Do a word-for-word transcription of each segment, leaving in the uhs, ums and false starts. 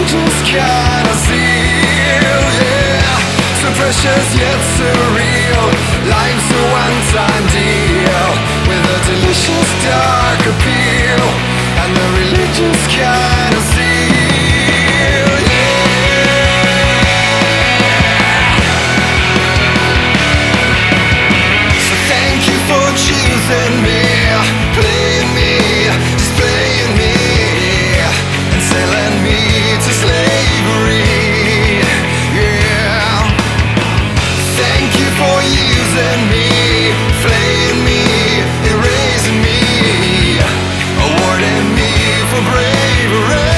religious kind of zeal, yeah. So precious yet surreal, life's a one-time deal with a delicious dark appeal and the religious kind of zeal, yeah. So thank you for choosing me, playing me, just playing me, and selling me to slavery, yeah. Thank you for using me, flaying me, erasing me, awarding me for bravery.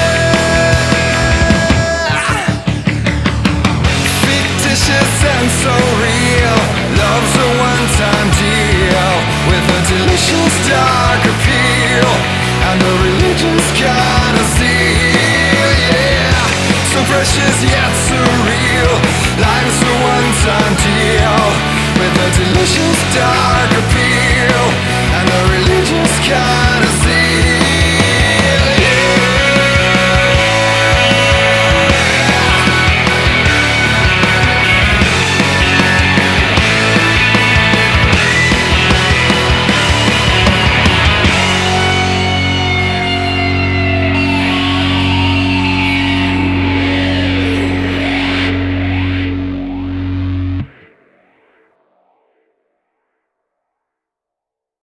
Fictitious and so real, love's a one-time deal with a delicious dark appeal and a religious kind of zeal, yeah. So precious